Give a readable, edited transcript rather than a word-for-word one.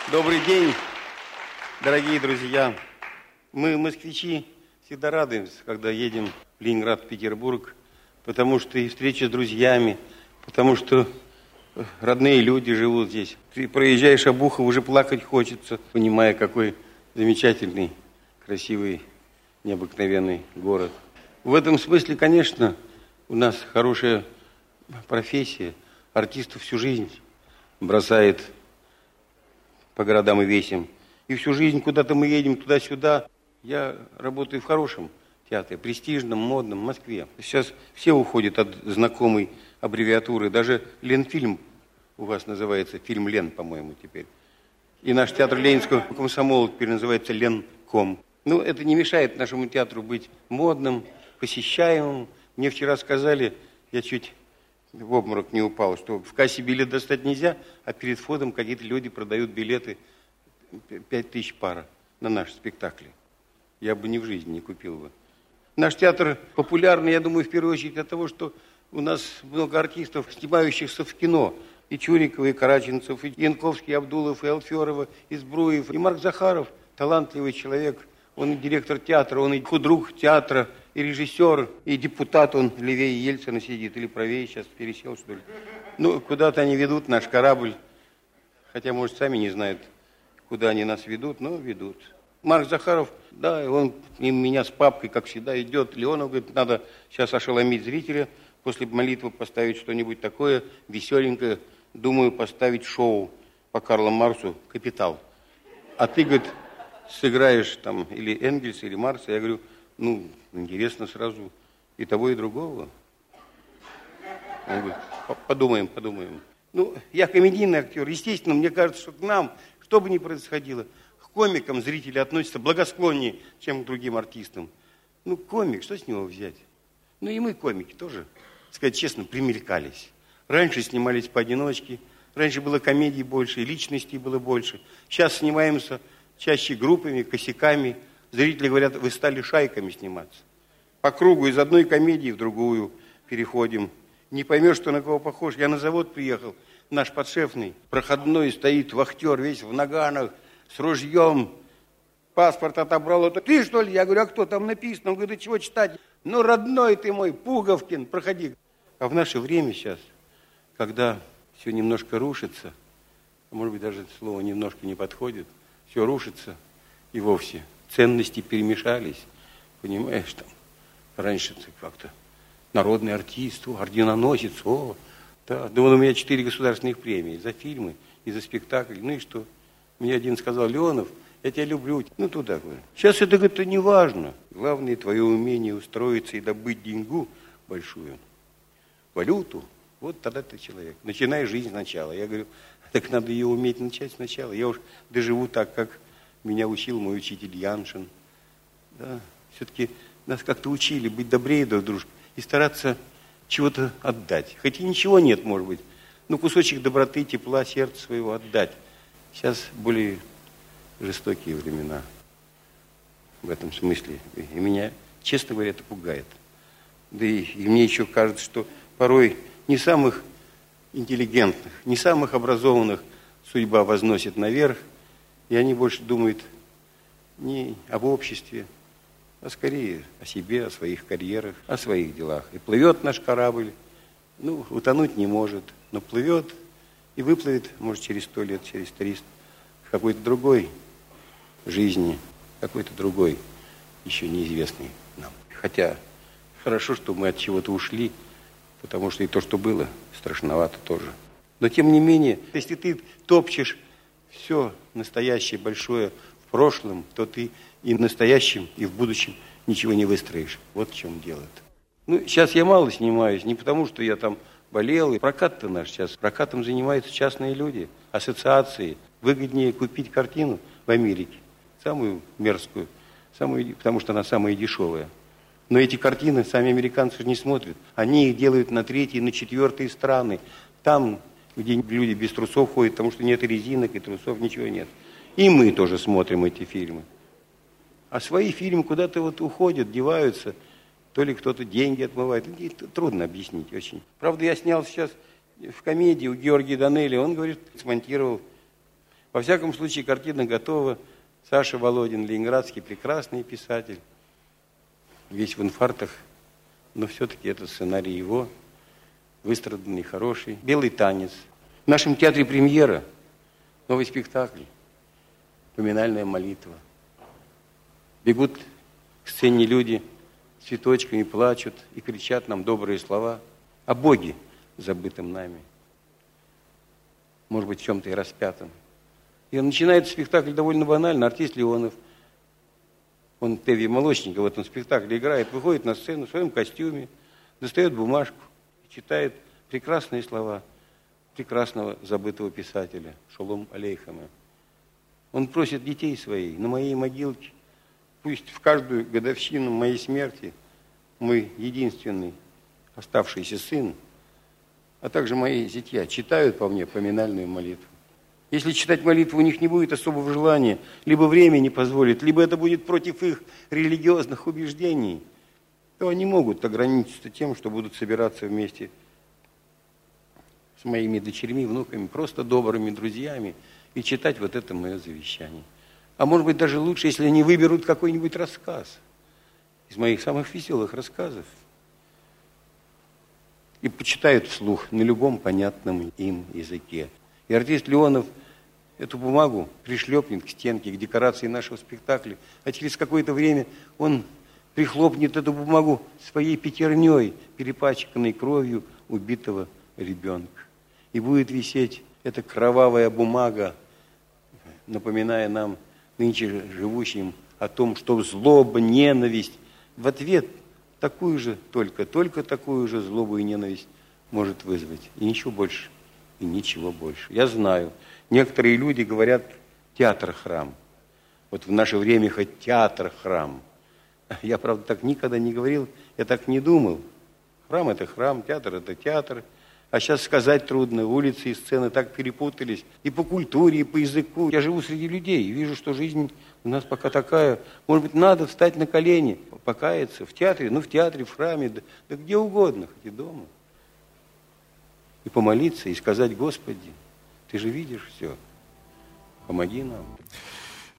Добрый день, дорогие друзья. Мы, москвичи, всегда радуемся, когда едем в Ленинград, в Петербург, потому что и встреча с друзьями, потому что родные люди живут здесь. Ты проезжаешь Обухов, уже плакать хочется, понимая, какой замечательный, красивый, необыкновенный город. В этом смысле, конечно, у нас хорошая профессия. Артистов всю жизнь бросает по городам и весям. И всю жизнь куда-то мы едем, туда-сюда. Я работаю в хорошем театре, престижном, модном, в Москве. Сейчас все уходят от знакомой аббревиатуры. Даже Ленфильм у вас называется, фильм Лен, по-моему, теперь. И наш театр Ленинского комсомола теперь называется Ленком. Ну, это не мешает нашему театру быть модным, посещаемым. Мне вчера сказали, я чуть в обморок не упал, что в кассе билет достать нельзя, а перед входом какие-то люди продают билеты 5000 пара на наши спектакли. Я бы ни в жизни не купил бы. Наш театр популярный, я думаю, в первую очередь от того, что у нас много артистов, снимающихся в кино. И Чурикова, и Караченцев, и Янковский, и Абдулов, и Алферова, и Збруев, и Марк Захаров. Талантливый человек. Он и директор театра, он и худрук театра, и режиссер, и депутат. Он левее Ельцина сидит, или правее, сейчас пересел, что ли. Ну, куда-то они ведут наш корабль. Хотя, может, сами не знают, куда они нас ведут, но ведут. Марк Захаров, да, он меня с папкой, как всегда, идет. Леонов говорит, надо сейчас ошеломить зрителя, после молитвы поставить что-нибудь такое веселенькое. Думаю, поставить шоу по Карлу Марксу «Капитал». А ты, говорит, сыграешь там или Энгельса, или Маркса. Я говорю, ну, интересно сразу и того, и другого. Он говорит, подумаем. Ну, я комедийный актер. Естественно, мне кажется, что к нам, что бы ни происходило, к комикам зрители относятся благосклоннее, чем к другим артистам. Ну, комик, что с него взять? Ну, и мы, комики, тоже, сказать честно, примелькались. Раньше снимались поодиночке, раньше было комедий больше, и личностей было больше. Сейчас снимаемся чаще группами, косяками. Зрители говорят, вы стали шайками сниматься. По кругу из одной комедии в другую переходим. Не поймешь, что на кого похож. Я на завод приехал, наш подшефный, проходной стоит, вахтер весь в наганах, с ружьем. Паспорт отобрал. Это ты, что ли? Я говорю, а кто там написано? Он говорит, да чего читать? Ну, родной ты мой, Пуговкин, проходи. А в наше время сейчас, когда все немножко рушится, может быть, даже слово немножко не подходит, все рушится, и вовсе ценности перемешались. Понимаешь, там, раньше ты как-то народный артист, орденоносец, да. Да вот у меня 4 государственных премии за фильмы и за спектакли. Ну и что? Мне один сказал, Леонов, я тебя люблю. Ну, туда, говорю. Сейчас это, говорит, не важно. Главное, твое умение устроиться и добыть деньгу большую, валюту. Вот тогда ты человек. Начинай жизнь сначала. Я говорю, так надо ее уметь начать сначала. Я уж доживу так, как меня учил мой учитель Яншин. Да. Все-таки нас как-то учили быть добрее друг дружки и стараться чего-то отдать. Хотя ничего нет, может быть. Но кусочек доброты, тепла, сердца своего отдать. Сейчас более жестокие времена в этом смысле. И меня, честно говоря, это пугает. Да и мне еще кажется, что порой не самых интеллигентных, не самых образованных судьба возносит наверх, и они больше думают не об обществе, а скорее о себе, о своих карьерах, о своих делах. И плывет наш корабль, ну, утонуть не может, но плывет и выплывет, может, через 100 лет, через 300, в какой-то другой жизни, какой-то другой, еще неизвестный нам. Хотя хорошо, что мы от чего-то ушли, потому что и то, что было, страшновато тоже. Но тем не менее, если ты топчешь все настоящее, большое в прошлом, то ты и в настоящем, и в будущем ничего не выстроишь. Вот в чем дело-то. Ну, сейчас я мало снимаюсь, не потому, что я там болел. И прокат-то наш сейчас. Прокатом занимаются частные люди, ассоциации. Выгоднее купить картину в Америке, самую мерзкую, потому что она самая дешевая. Но эти картины сами американцы не смотрят. Они их делают на 3-е, на 4-е страны. Там, где люди без трусов ходят, потому что нет резинок и трусов, ничего нет. И мы тоже смотрим эти фильмы. А свои фильмы куда-то вот уходят, деваются. То ли кто-то деньги отмывает. Трудно объяснить очень. Правда, я снял сейчас в комедии у Георгия Данелли. Он, говорит, смонтировал Во всяком случае, картина готова. Саша Володин, ленинградский, прекрасный писатель. Весь в инфарктах, но все-таки это сценарий его, выстраданный, хороший. «Белый танец». В нашем театре премьера, новый спектакль, поминальная молитва. Бегут к сцене люди с цветочками, плачут и кричат нам добрые слова о Боге, забытом нами. Может быть, в чем-то и распятом. И начинается спектакль довольно банально. Артист Леонов, он Теви Молочника в этом спектакле играет, выходит на сцену в своем костюме, достает бумажку и читает прекрасные слова прекрасного забытого писателя Шолом Алейхема. Он просит детей своих на моей могилке, пусть в каждую годовщину моей смерти мой единственный оставшийся сын, а также мои зятья читают по мне поминальную молитву. Если читать молитву у них не будет особого желания, либо время не позволит, либо это будет против их религиозных убеждений, то они могут ограничиться тем, что будут собираться вместе с моими дочерьми, внуками, просто добрыми друзьями и читать вот это мое завещание. А может быть, даже лучше, если они выберут какой-нибудь рассказ из моих самых веселых рассказов и почитают вслух на любом понятном им языке. И артист Леонов эту бумагу пришлепнет к стенке, к декорации нашего спектакля, а через какое-то время он прихлопнет эту бумагу своей пятерней, перепачканной кровью убитого ребенка. И будет висеть эта кровавая бумага, напоминая нам, нынче живущим, о том, что злоба, ненависть в ответ такую же, только такую же злобу и ненависть может вызвать. И ничего больше, и ничего больше. Я знаю, некоторые люди говорят театр-храм. Вот в наше время хоть театр-храм. Я, правда, так никогда не говорил, я так не думал. Храм – это храм, театр – это театр. А сейчас сказать трудно, улицы и сцены так перепутались. И по культуре, и по языку. Я живу среди людей и вижу, что жизнь у нас пока такая. Может быть, надо встать на колени, покаяться в театре, в театре, в храме, да где угодно, хоть и дома. И помолиться, и сказать: Господи, Ты же видишь все, помоги нам.